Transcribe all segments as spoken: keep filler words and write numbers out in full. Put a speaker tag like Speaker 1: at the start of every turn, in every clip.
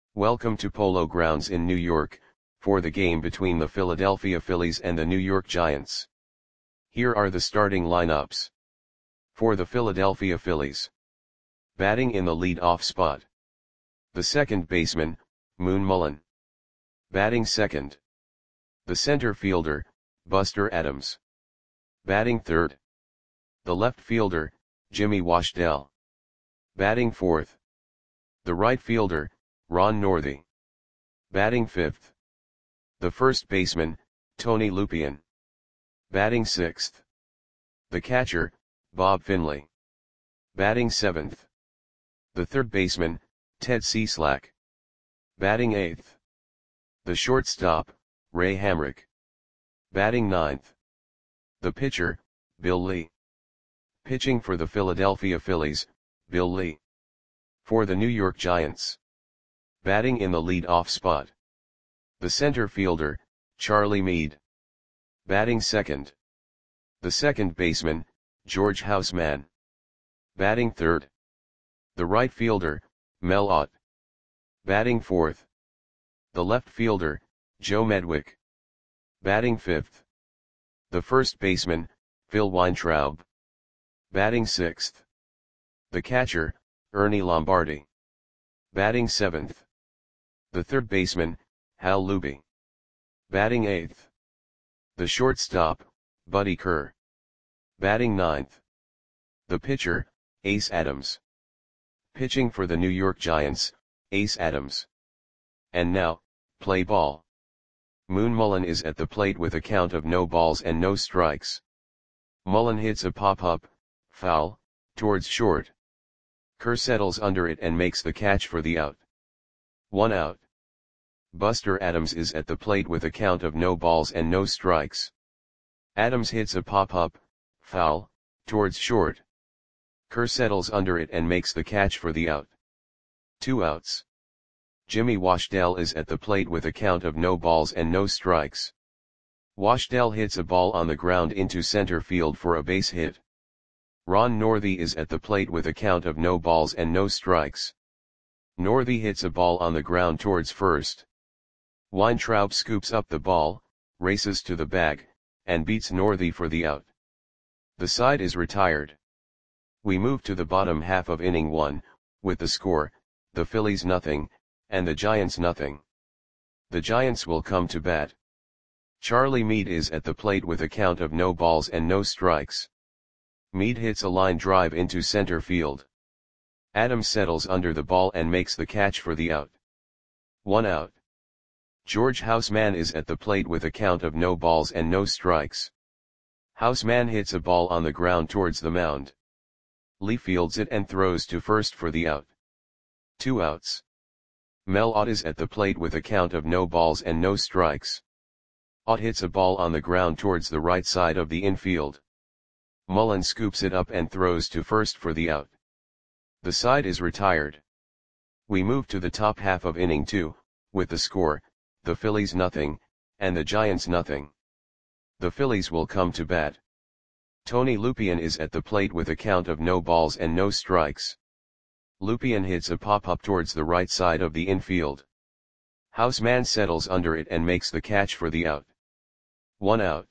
Speaker 1: Welcome to Polo Grounds in New York, for the game between the Philadelphia Phillies and the New York Giants. Here are the starting lineups. For the Philadelphia Phillies. Batting in the lead-off spot. The second baseman, Moon Mullin. Batting second. The center fielder, Buster Adams. Batting third. The left fielder, Jimmy Washdell. Batting fourth. The right fielder, Ron Northey. Batting fifth. The first baseman, Tony Lupien. Batting sixth. The catcher, Bob Finley. Batting seventh. The third baseman, Ted Cieslak. Batting eighth. The shortstop, Ray Hamrick. Batting ninth. The pitcher, Bill Lee. Pitching for the Philadelphia Phillies, Bill Lee. For the New York Giants. Batting in the lead-off spot. The center fielder, Charlie Meade. Batting second. The second baseman, George Houseman. Batting third. The right fielder, Mel Ott. Batting fourth. The left fielder, Joe Medwick. Batting fifth. The first baseman, Phil Weintraub. Batting sixth. The catcher, Ernie Lombardi. Batting seventh. The third baseman, Hal Luby. Batting eighth. The shortstop, Buddy Kerr. Batting ninth. The pitcher, Ace Adams. Pitching for the New York Giants, Ace Adams. And now, play ball. Moon Mullin is at the plate with a count of no balls and no strikes. Mullin hits a pop-up, foul, towards short. Kerr settles under it and makes the catch for the out. One out. Buster Adams is at the plate with a count of no balls and no strikes. Adams hits a pop-up, foul, towards short. Kerr settles under it and makes the catch for the out. Two outs. Jimmy Washdell is at the plate with a count of no balls and no strikes. Washdell hits a ball on the ground into center field for a base hit. Ron Northey is at the plate with a count of no balls and no strikes. Northey hits a ball on the ground towards first. Weintraub scoops up the ball, races to the bag, and beats Northey for the out. The side is retired. We move to the bottom half of inning one, with the score, the Phillies nothing, and the Giants nothing. The Giants will come to bat. Charlie Meade is at the plate with a count of no balls and no strikes. Meade hits a line drive into center field. Adams settles under the ball and makes the catch for the out. One out. George Houseman is at the plate with a count of no balls and no strikes. Houseman hits a ball on the ground towards the mound. Lee fields it and throws to first for the out. Two outs. Mel Ott is at the plate with a count of no balls and no strikes. Ott hits a ball on the ground towards the right side of the infield. Mullin scoops it up and throws to first for the out. The side is retired. We move to the top half of inning two, with the score, the Phillies nothing, and the Giants nothing. The Phillies will come to bat. Tony Lupien is at the plate with a count of no balls and no strikes. Lupien hits a pop-up towards the right side of the infield. Houseman settles under it and makes the catch for the out. One out.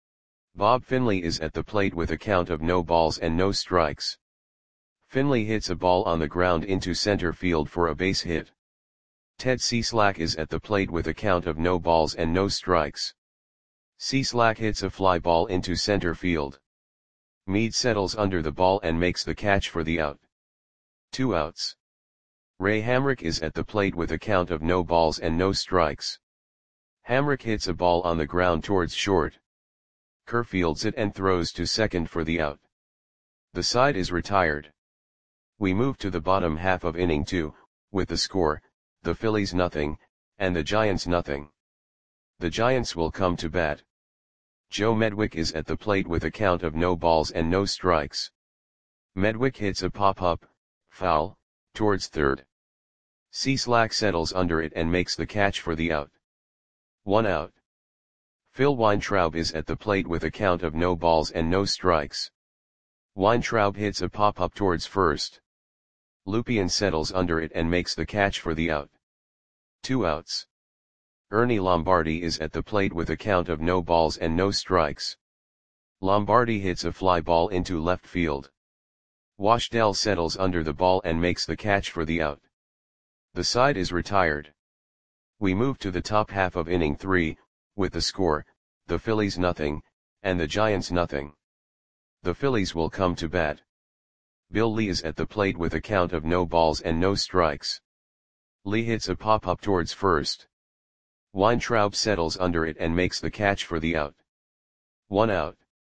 Speaker 1: Bob Finley is at the plate with a count of no balls and no strikes. Finley hits a ball on the ground into center field for a base hit. Ted Cieslak is at the plate with a count of no balls and no strikes. Cieslak hits a fly ball into center field. Meade settles under the ball and makes the catch for the out. Two outs. Ray Hamrick is at the plate with a count of no balls and no strikes. Hamrick hits a ball on the ground towards short. Kerr fields it and throws to second for the out. The side is retired. We move to the bottom half of inning two, with the score, the Phillies nothing, and the Giants nothing. The Giants will come to bat. Joe Medwick is at the plate with a count of no balls and no strikes. Medwick hits a pop-up, foul, towards third. Cieslak settles under it and makes the catch for the out. One out. Phil Weintraub is at the plate with a count of no balls and no strikes. Weintraub hits a pop-up towards first. Lupien settles under it and makes the catch for the out. Two outs. Ernie Lombardi is at the plate with a count of no balls and no strikes. Lombardi hits a fly ball into left field. Washdell settles under the ball and makes the catch for the out. The side is retired. We move to the top half of inning three, with the score, the Phillies nothing, and the Giants nothing. The Phillies will come to bat. Bill Lee is at the plate with a count of no balls and no strikes. Lee hits a pop-up towards first. Weintraub settles under it and makes the catch for the out. One out.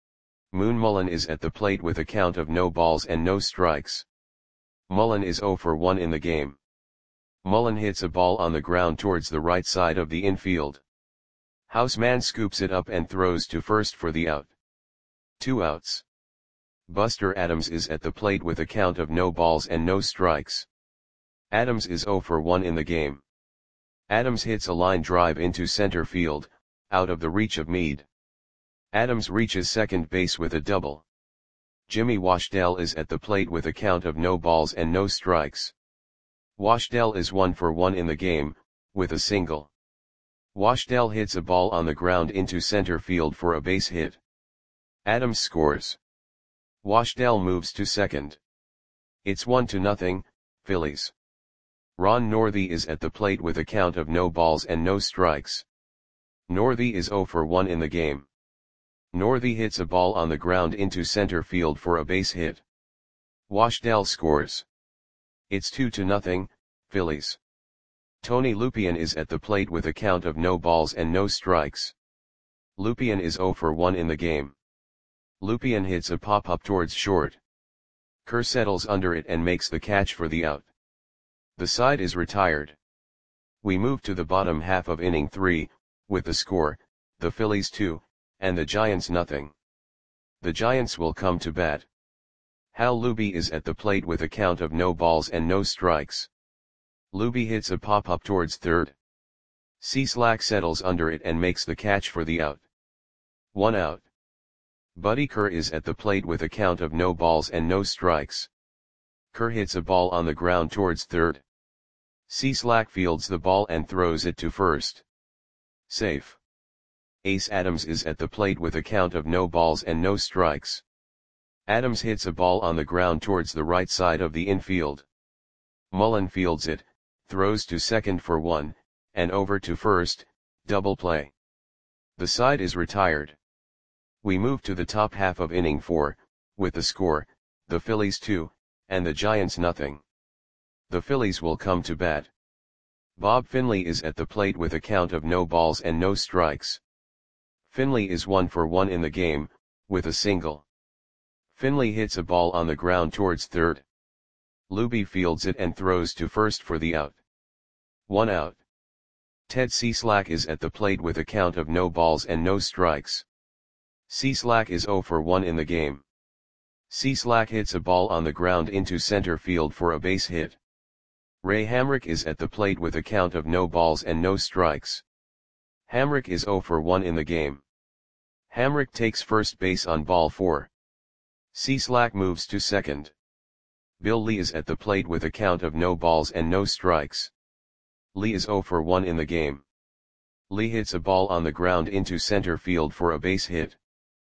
Speaker 1: Moon Mullin is at the plate with a count of no balls and no strikes. Mullin is oh for one in the game. Mullin hits a ball on the ground towards the right side of the infield. Houseman scoops it up and throws to first for the out. Two outs. Buster Adams is at the plate with a count of no balls and no strikes. Adams is oh for one in the game. Adams hits a line drive into center field, out of the reach of Meade. Adams reaches second base with a double. Jimmy Washdell is at the plate with a count of no balls and no strikes. Washdell is one for one in the game, with a single. Washdell hits a ball on the ground into center field for a base hit. Adams scores. Washdell moves to second. It's one to nothing, Phillies. Ron Northey is at the plate with a count of no balls and no strikes. Northey is oh for one in the game. Northey hits a ball on the ground into center field for a base hit. Washdell scores. It's two to nothing, Phillies. Tony Lupien is at the plate with a count of no balls and no strikes. Lupien is oh for one in the game. Lupien hits a pop-up towards short. Kerr settles under it and makes the catch for the out. The side is retired. We move to the bottom half of inning three, with the score, the Phillies two, and the Giants nothing. The Giants will come to bat. Hal Luby is at the plate with a count of no balls and no strikes. Luby hits a pop-up towards third. Cieslak settles under it and makes the catch for the out. One out. Buddy Kerr is at the plate with a count of no balls and no strikes. Kerr hits a ball on the ground towards third. Cieslak fields the ball and throws it to first. Safe. Ace Adams is at the plate with a count of no balls and no strikes. Adams hits a ball on the ground towards the right side of the infield. Mullin fields it, throws to second for one, and over to first, double play. The side is retired. We move to the top half of inning four, with the score, the Phillies two, and the Giants nothing. The Phillies will come to bat. Bob Finley is at the plate with a count of no balls and no strikes. Finley is one for one in the game, with a single. Finley hits a ball on the ground towards third. Luby fields it and throws to first for the out. One out. Ted Cieslak is at the plate with a count of no balls and no strikes. Cieslak is oh for one in the game. Cieslak hits a ball on the ground into center field for a base hit. Ray Hamrick is at the plate with a count of no balls and no strikes. Hamrick is oh for one in the game. Hamrick takes first base on ball four. Cieslak moves to second. Bill Lee is at the plate with a count of no balls and no strikes. Lee is oh for one in the game. Lee hits a ball on the ground into center field for a base hit.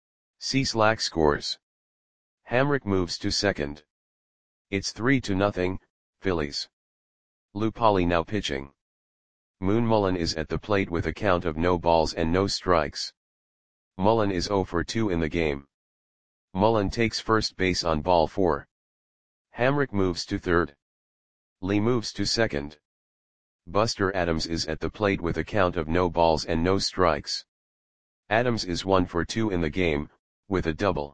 Speaker 1: Cieslak scores. Hamrick moves to second. It's three to nothing, Phillies. Lou Polly now pitching. Moon Mullin is at the plate with a count of no balls and no strikes. Mullin is oh for two in the game. Mullin takes first base on ball four. Hamrick moves to third. Lee moves to second. Buster Adams is at the plate with a count of no balls and no strikes. Adams is one for two in the game, with a double.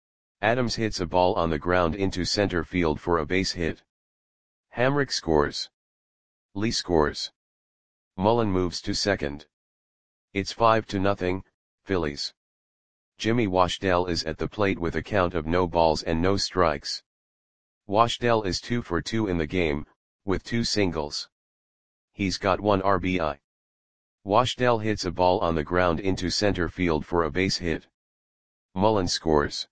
Speaker 1: Adams hits a ball on the ground into center field for a base hit. Hamrick scores. Lee scores. Mullin moves to second. It's five to nothing, Phillies. Jimmy Washdell is at the plate with a count of no balls and no strikes. Washdell is two for two in the game, with two singles. He's got one R B I. Washdell hits a ball on the ground into center field for a base hit. Mullin scores.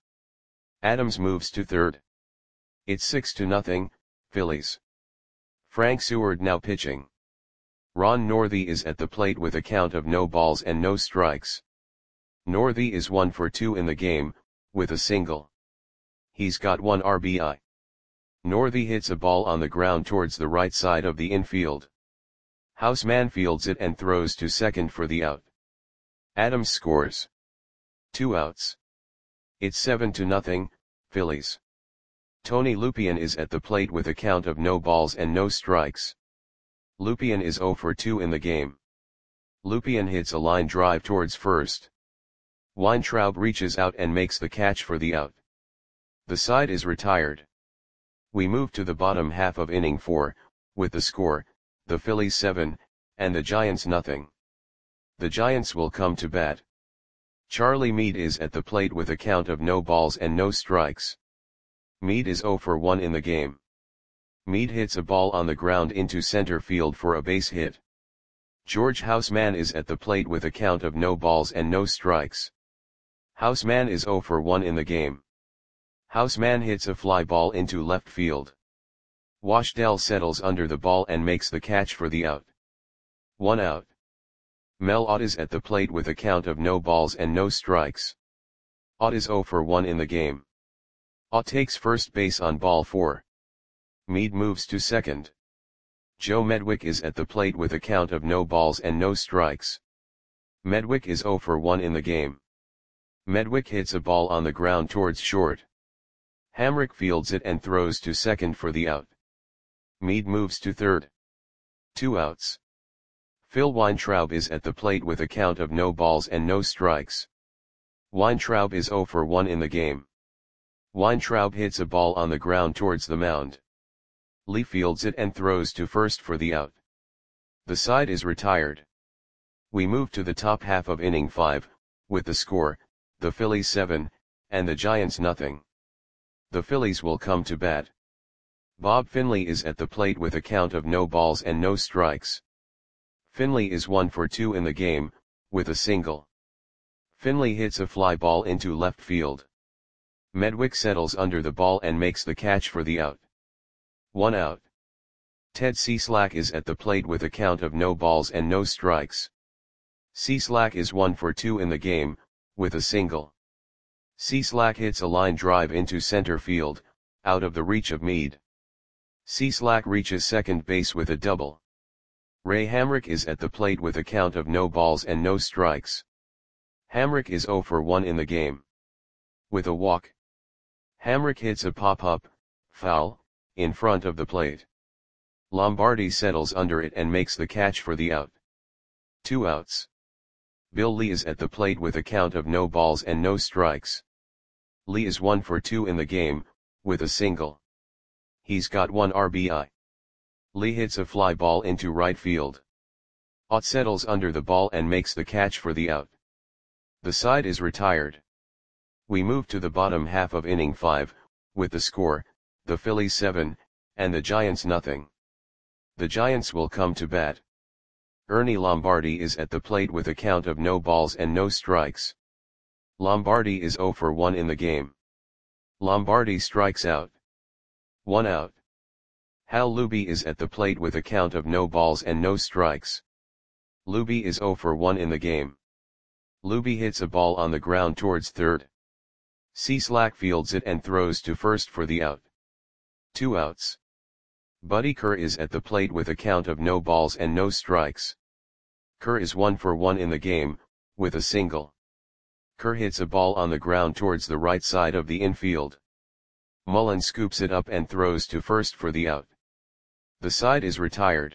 Speaker 1: Adams moves to third. It's six to nothing, Phillies. Frank Seward now pitching. Ron Northey is at the plate with a count of no balls and no strikes. Northey is one for two in the game, with a single. He's got one R B I. Northey hits a ball on the ground towards the right side of the infield. Houseman fields it and throws to second for the out. Adams scores. Two outs. It's seven to nothing, Phillies. Tony Lupien is at the plate with a count of no balls and no strikes. Lupien is zero for two in the game. Lupien hits a line drive towards first. Weintraub reaches out and makes the catch for the out. The side is retired. We move to the bottom half of inning four, with the score, the Phillies seven, and the Giants nothing. The Giants will come to bat. Charlie Meade is at the plate with a count of no balls and no strikes. Meade is zero for one in the game. Meade hits a ball on the ground into center field for a base hit. George Houseman is at the plate with a count of no balls and no strikes. Houseman is zero for one in the game. Houseman hits a fly ball into left field. Washdell settles under the ball and makes the catch for the out. One out. Mel Ott is at the plate with a count of no balls and no strikes. Ott is zero for one in the game. Ott takes first base on ball four. Meade moves to second. Joe Medwick is at the plate with a count of no balls and no strikes. Medwick is zero for one in the game. Medwick hits a ball on the ground towards short. Hamrick fields it and throws to second for the out. Meade moves to third. Two outs. Phil Weintraub is at the plate with a count of no balls and no strikes. Weintraub is zero for one in the game. Weintraub hits a ball on the ground towards the mound. Lee fields it and throws to first for the out. The side is retired. We move to the top half of inning five, with the score, the Phillies seven, and the Giants nothing. The Phillies will come to bat. Bob Finley is at the plate with a count of no balls and no strikes. Finley is one for two in the game, with a single. Finley hits a fly ball into left field. Medwick settles under the ball and makes the catch for the out. One out. Ted Cieslak is at the plate with a count of no balls and no strikes. Cieslak is one for two in the game, with a single. Cieslak hits a line drive into center field, out of the reach of Meade. Cieslak reaches second base with a double. Ray Hamrick is at the plate with a count of no balls and no strikes. Hamrick is zero for one in the game. With a walk. Hamrick hits a pop-up, foul, in front of the plate. Lombardi settles under it and makes the catch for the out. Two outs. Bill Lee is at the plate with a count of no balls and no strikes. Lee is one for two in the game, with a single. He's got one R B I. Lee hits a fly ball into right field. Ott settles under the ball and makes the catch for the out. The side is retired. We move to the bottom half of inning five, with the score, the Phillies seven, and the Giants nothing. The Giants will come to bat. Ernie Lombardi is at the plate with a count of no balls and no strikes. Lombardi is zero for one in the game. Lombardi strikes out. One out. Hal Luby is at the plate with a count of no balls and no strikes. Luby is zero for one in the game. Luby hits a ball on the ground towards third. Cieslak fields it and throws to first for the out. Two outs. Buddy Kerr is at the plate with a count of no balls and no strikes. Kerr is one for one in the game, with a single. Kerr hits a ball on the ground towards the right side of the infield. Mullen scoops it up and throws to first for the out. The side is retired.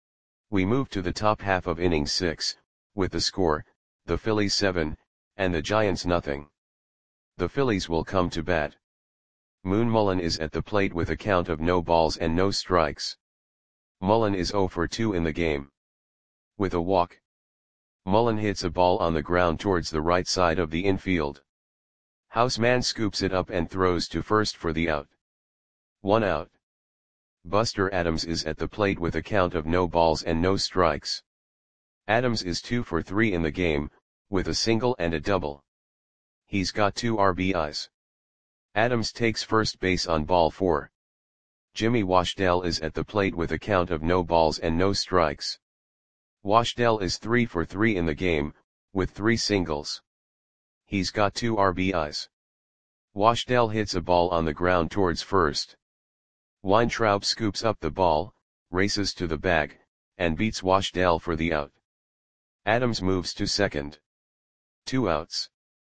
Speaker 1: We move to the top half of inning six, with the score, the Phillies seven, and the Giants nothing. The Phillies will come to bat. Moon Mullen is at the plate with a count of no balls and no strikes. Mullen is zero for two in the game. With a walk. Mullen hits a ball on the ground towards the right side of the infield. Houseman scoops it up and throws to first for the out. One out. Buster Adams is at the plate with a count of no balls and no strikes. Adams is two for three in the game, with a single and a double. He's got two R B Is. Adams takes first base on ball four. Jimmy Washdell is at the plate with a count of no balls and no strikes. Washdell is three for three in the game, with three singles. He's got two R B Is. Washdell hits a ball on the ground towards first. Weintraub scoops up the ball, races to the bag, and beats Washdell for the out. Adams moves to second. Two outs.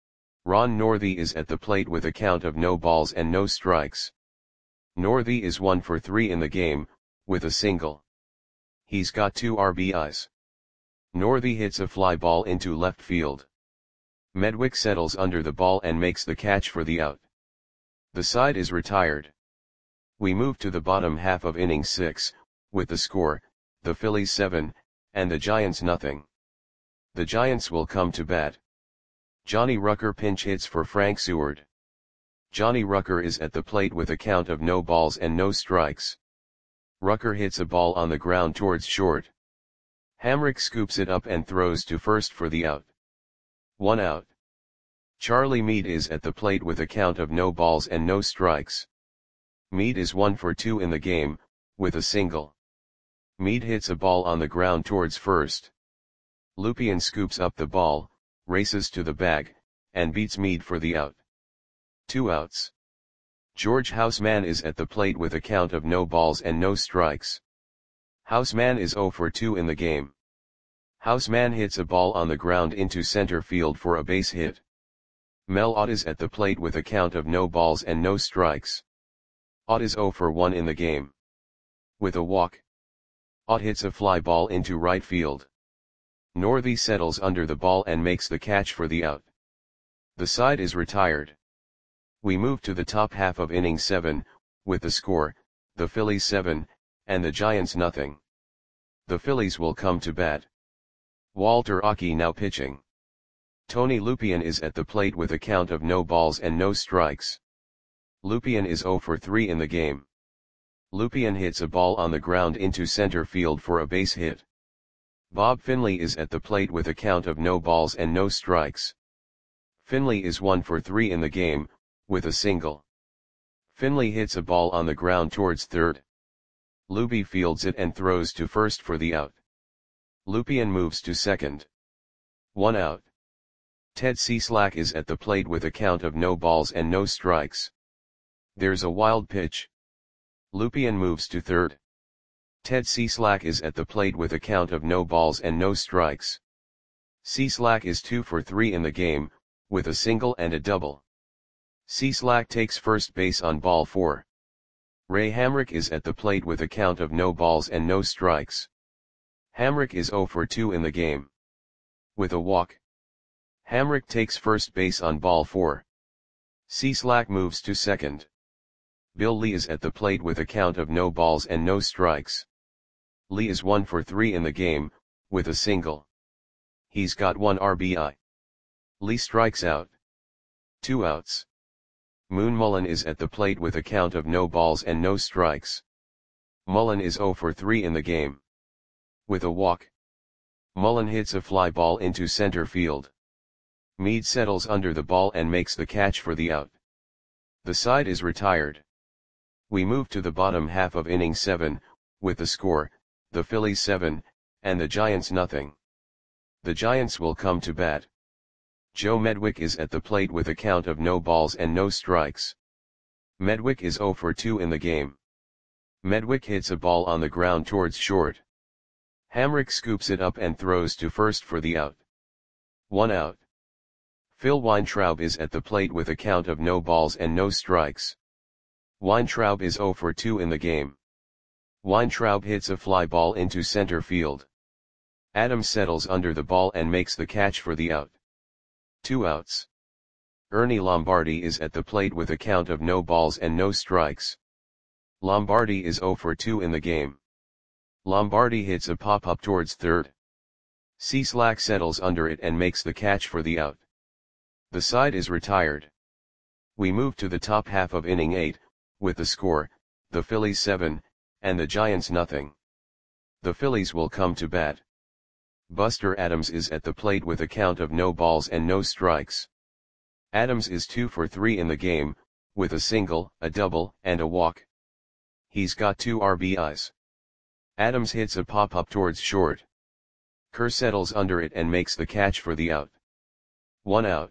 Speaker 1: Ron Northey is at the plate with a count of no balls and no strikes. Northey is one for three in the game, with a single. He's got two R B Is. Northey hits a fly ball into left field. Medwick settles under the ball and makes the catch for the out. The side is retired. We move to the bottom half of inning six, with the score, the Phillies seven, and the Giants nothing. The Giants will come to bat. Johnny Rucker pinch hits for Frank Seward. Johnny Rucker is at the plate with a count of no balls and no strikes. Rucker hits a ball on the ground towards short. Hamrick scoops it up and throws to first for the out. One out. Charlie Meade is at the plate with a count of no balls and no strikes. Meade is one for two in the game, with a single. Meade hits a ball on the ground towards first. Lupien scoops up the ball, races to the bag, and beats Meade for the out. Two outs. George Houseman is at the plate with a count of no balls and no strikes. Houseman is zero for two in the game. Houseman hits a ball on the ground into center field for a base hit. Mel Ott is at the plate with a count of no balls and no strikes. Ott is zero for one in the game. With a walk. Ott hits a fly ball into right field. Northey settles under the ball and makes the catch for the out. The side is retired. We move to the top half of inning seven, with the score, the Phillies seven, and the Giants nothing. The Phillies will come to bat. Walter Aki now pitching. Tony Lupien is at the plate with a count of no balls and no strikes. Lupien is zero for three in the game. Lupien hits a ball on the ground into center field for a base hit. Bob Finley is at the plate with a count of no balls and no strikes. Finley is one for three in the game, with a single. Finley hits a ball on the ground towards third. Luby fields it and throws to first for the out. Lupien moves to second. One out. Ted Cieslak is at the plate with a count of no balls and no strikes. There's a wild pitch. Lupien moves to third. Ted Cieslak is at the plate with a count of no balls and no strikes. Cieslak is two for three in the game, with a single and a double. Cieslak takes first base on ball four. Ray Hamrick is at the plate with a count of no balls and no strikes. Hamrick is zero for two in the game. With a walk. Hamrick takes first base on ball four. Cieslak moves to second. Bill Lee is at the plate with a count of no balls and no strikes. Lee is one for three in the game, with a single. He's got one R B I. Lee strikes out. Two outs. Moon Mullen is at the plate with a count of no balls and no strikes. Mullen is zero for three in the game. With a walk. Mullen hits a fly ball into center field. Meade settles under the ball and makes the catch for the out. The side is retired. We move to the bottom half of inning seven, with the score, the Phillies seven, and the Giants nothing. The Giants will come to bat. Joe Medwick is at the plate with a count of no balls and no strikes. Medwick is zero for two in the game. Medwick hits a ball on the ground towards short. Hamrick scoops it up and throws to first for the out. One out. Phil Weintraub is at the plate with a count of no balls and no strikes. Weintraub is zero for two in the game. Weintraub hits a fly ball into center field. Adams settles under the ball and makes the catch for the out. Two outs. Ernie Lombardi is at the plate with a count of no balls and no strikes. Lombardi is zero for two in the game. Lombardi hits a pop-up towards third. Cieslak settles under it and makes the catch for the out. The side is retired. We move to the top half of inning eight, with the score, the Phillies seven, and the Giants nothing. The Phillies will come to bat. Buster Adams is at the plate with a count of no balls and no strikes. Adams is two for three in the game, with a single, a double, and a walk. He's got two R B Is. Adams hits a pop-up towards short. Kerr settles under it and makes the catch for the out. One out.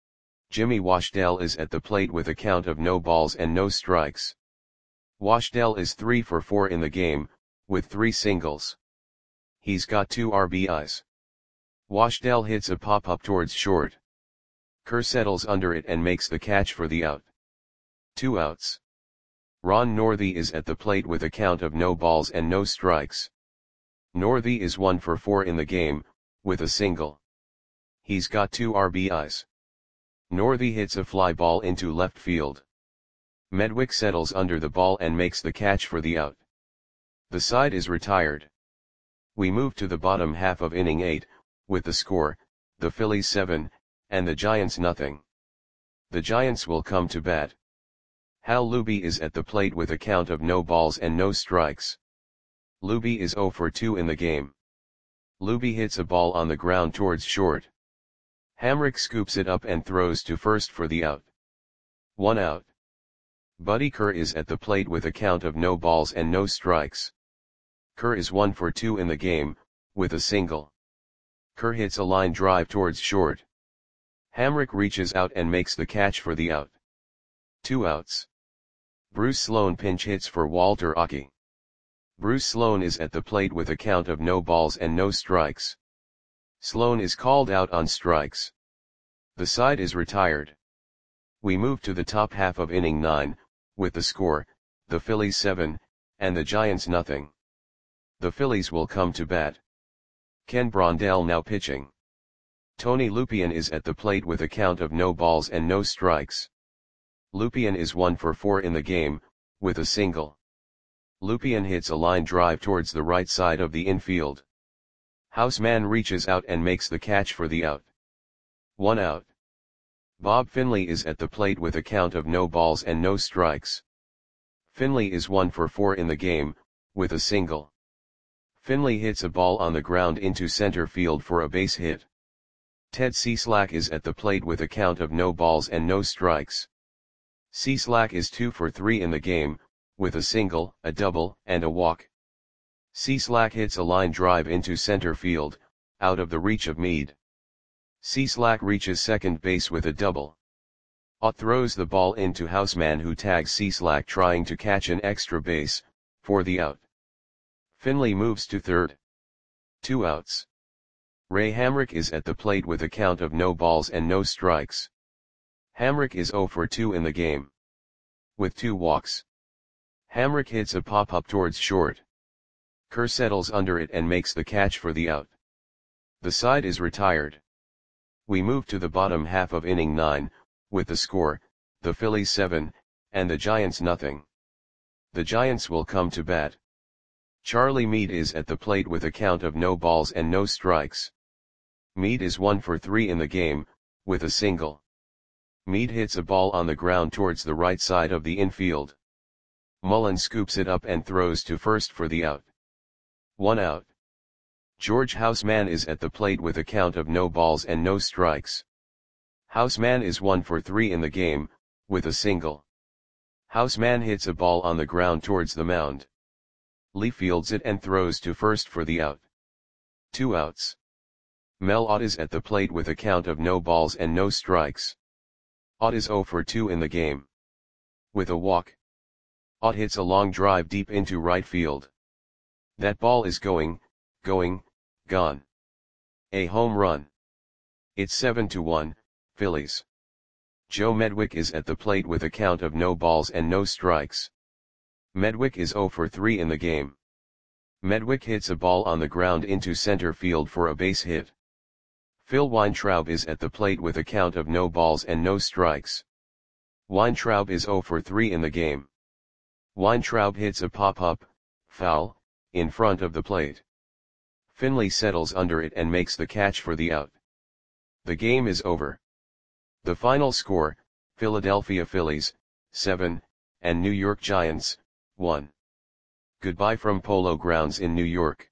Speaker 1: Jimmy Washdell is at the plate with a count of no balls and no strikes. Washdell is three for four in the game, with three singles. He's got two R B Is. Washdell hits a pop-up towards short. Kerr settles under it and makes the catch for the out. Two outs. Ron Northey is at the plate with a count of no balls and no strikes. Northey is one for four in the game, with a single. He's got two R B Is. Northey hits a fly ball into left field. Medwick settles under the ball and makes the catch for the out. The side is retired. We move to the bottom half of inning eight, with the score, the Phillies seven, and the Giants nothing. The Giants will come to bat. Hal Luby is at the plate with a count of no balls and no strikes. Luby is zero for two in the game. Luby hits a ball on the ground towards short. Hamrick scoops it up and throws to first for the out. One out. Buddy Kerr is at the plate with a count of no balls and no strikes. Kerr is one for two in the game, with a single. Kerr hits a line drive towards short. Hamrick reaches out and makes the catch for the out. Two outs. Bruce Sloan pinch hits for Walter Aki. Bruce Sloan is at the plate with a count of no balls and no strikes. Sloan is called out on strikes. The side is retired. We move to the top half of inning nine, with the score, the Phillies seven, and the Giants nothing. The Phillies will come to bat. Ken Brondell now pitching. Tony Lupien is at the plate with a count of no balls and no strikes. Lupien is one for four in the game, with a single. Lupien hits a line drive towards the right side of the infield. Houseman reaches out and makes the catch for the out. One out. Bob Finley is at the plate with a count of no balls and no strikes. Finley is one for four in the game, with a single. Finley hits a ball on the ground into center field for a base hit. Ted Cieslak is at the plate with a count of no balls and no strikes. Cieslak is two for three in the game, with a single, a double, and a walk. Cieslak hits a line drive into center field, out of the reach of Meade. Cieslak reaches second base with a double. Ott throws the ball into Houseman, who tags Cieslak trying to catch an extra base, for the out. Finley moves to third. Two outs. Ray Hamrick is at the plate with a count of no balls and no strikes. Hamrick is zero for two in the game. With two walks. Hamrick hits a pop-up towards short. Kerr settles under it and makes the catch for the out. The side is retired. We move to the bottom half of inning nine, with the score, the Phillies seven, and the Giants nothing. The Giants will come to bat. Charlie Meade is at the plate with a count of no balls and no strikes. Meade is one for three in the game, with a single. Meade hits a ball on the ground towards the right side of the infield. Mullen scoops it up and throws to first for the out. One out. George Houseman is at the plate with a count of no balls and no strikes. Houseman is one for three in the game, with a single. Houseman hits a ball on the ground towards the mound. Lee fields it and throws to first for the out. Two outs. Mel Ott is at the plate with a count of no balls and no strikes. Ott is zero for two in the game. With a walk. Ott hits a long drive deep into right field. That ball is going, going, gone. A home run. It's seven to one, Phillies. Joe Medwick is at the plate with a count of no balls and no strikes. Medwick is zero for three in the game. Medwick hits a ball on the ground into center field for a base hit. Phil Weintraub is at the plate with a count of no balls and no strikes. Weintraub is zero for three in the game. Weintraub hits a pop-up, foul, in front of the plate. Finley settles under it and makes the catch for the out. The game is over. The final score, Philadelphia Phillies, seven, and New York Giants, one. Goodbye from Polo Grounds in New York.